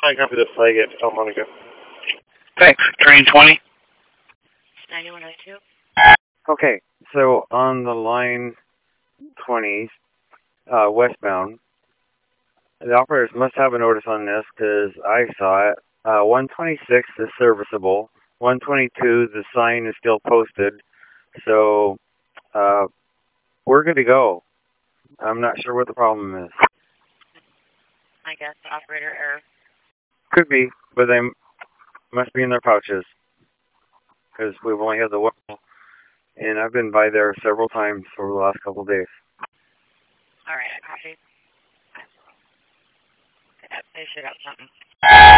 I copy the flag at Monica. Thanks. Train 20. 9102. Okay, so on the line 20s, westbound, the operators must have a notice on this because I saw it. 126 is serviceable. 122, the sign is still posted. So we're good to go. I'm not sure what the problem is. I guess operator error. Could be, but they must be in their pouches because we've only had the well, and I've been by there several times over the last couple of days. All right, I copy. They should have something.